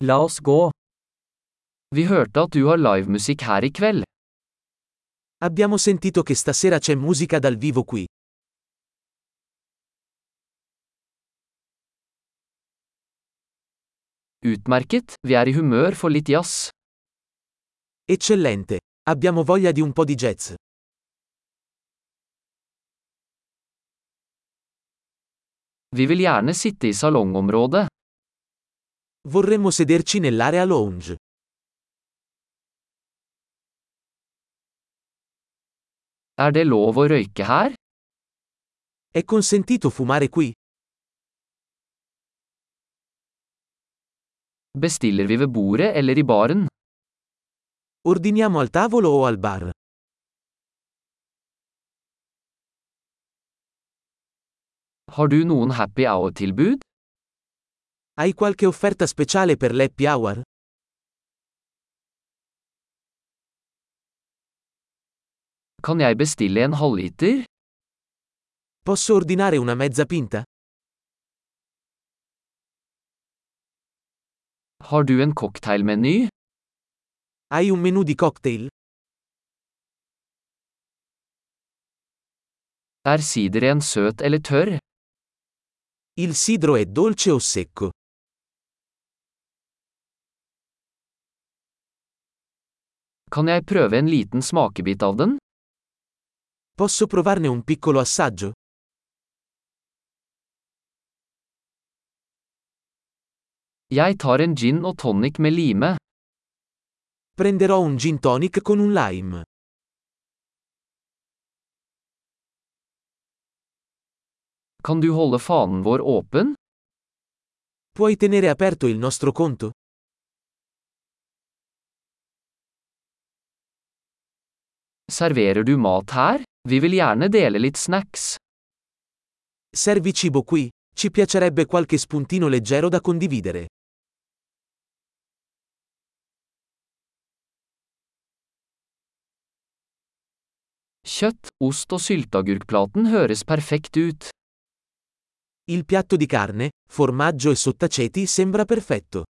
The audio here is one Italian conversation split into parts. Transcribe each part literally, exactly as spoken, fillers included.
La oss gå. Vi hørte at du har livemusikk her i kveld. Abbiamo sentito che stasera c'è musica dal vivo qui. Utmerket, vi er i humør for litt jazz. Eccellente. Abbiamo voglia di un po' di jazz. Vi vil gjerne sitte i salongområdet. Vorremmo sederci nell'area lounge. Er det lov å røyke her? È consentito fumare qui? Bestiller vi ved bordet eller i baren? Ordiniamo al tavolo o al bar? Har du noen happy hour-tilbud? Hai qualche offerta speciale per l'happy hour? Kan jeg bestille en halvliter? Posso ordinare una mezza pinta? Har du en cocktailmeny? Hai un menù di cocktail? Er sideren søt eller tørr? Il sidro è dolce o secco? Kan jeg prøve en liten smakebit av den? Posso provarne un piccolo assaggio? Jeg tar en gin og tonic med lime. Prenderò un gin tonic con un lime. Kan du holde fanen vår åpen? Puoi tenere aperto il nostro conto? Serverer du mat her? Vi vil gjerne dele litt snacks. Servi cibo qui? Ci piacerebbe qualche spuntino leggero da condividere. Kjøtt, ost og sylteagurkplaten høres perfekt ut. Il piatto di carne, formaggio e sottaceti sembra perfetto.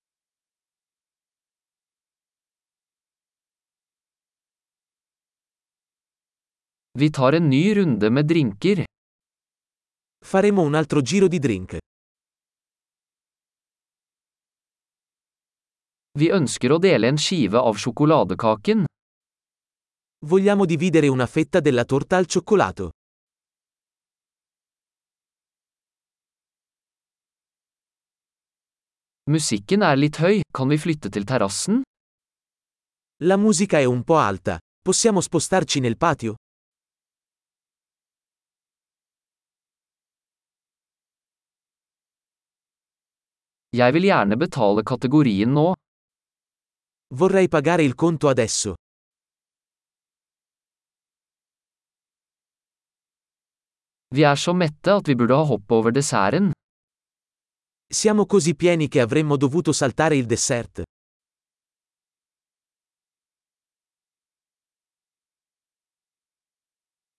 Vi tar en ny runde med drinker. Faremo un altro giro di drink. Vi ønsker å dele en skive av sjokoladekaken. Vogliamo dividere una fetta della torta al cioccolato. Musikken er litt høy, kan vi flytte til terrassen? La musica è un po' alta. Possiamo spostarci nel patio? Jeg vil gjerne betale kategorien nå. Vorrei pagare il conto adesso. Vi er så mette at vi burde ha hopp over desserten. Siamo così pieni che avremmo dovuto saltare il dessert.